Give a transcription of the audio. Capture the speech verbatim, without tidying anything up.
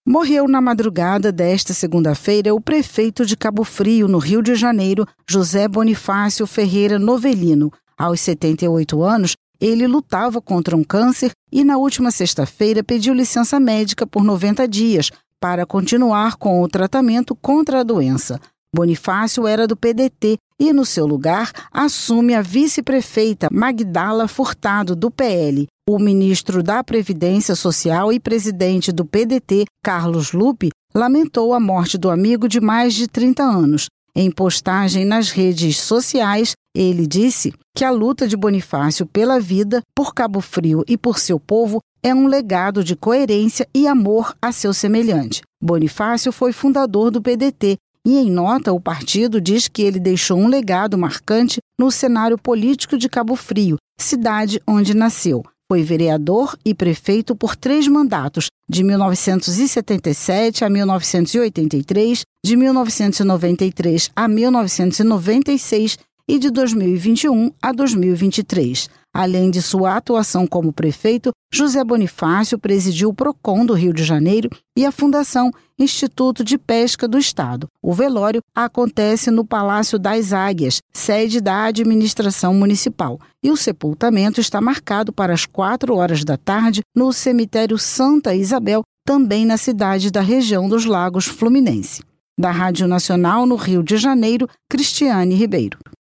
Morreu na madrugada desta segunda-feira o prefeito de Cabo Frio, no Rio de Janeiro, José Bonifácio Ferreira Novelino. Aos setenta e oito anos, ele lutava contra um câncer e na última sexta-feira pediu licença médica por noventa dias para continuar com o tratamento contra a doença. Bonifácio era do P D T e, no seu lugar, assume a vice-prefeita Magdala Furtado, do P L. O ministro da Previdência Social e presidente do P D T, Carlos Lupe, lamentou a morte do amigo de mais de trinta anos. Em postagem nas redes sociais, ele disse que a luta de Bonifácio pela vida, por Cabo Frio e por seu povo é um legado de coerência e amor a seu semelhante. Bonifácio foi fundador do P D T e, em nota, o partido diz que ele deixou um legado marcante no cenário político de Cabo Frio, cidade onde nasceu. Foi vereador e prefeito por três mandatos, de mil novecentos e setenta e sete a mil novecentos e oitenta e três, de mil novecentos e noventa e três a mil novecentos e noventa e seis e de dois mil e vinte e um a dois mil e vinte e três. Além de sua atuação como prefeito, José Bonifácio presidiu o Procon do Rio de Janeiro e a Fundação Instituto de Pesca do Estado. O velório acontece no Palácio das Águias, sede da administração municipal, e o sepultamento está marcado para as quatro horas da tarde no cemitério Santa Isabel, também na cidade da região dos Lagos Fluminense. Da Rádio Nacional no Rio de Janeiro, Cristiane Ribeiro.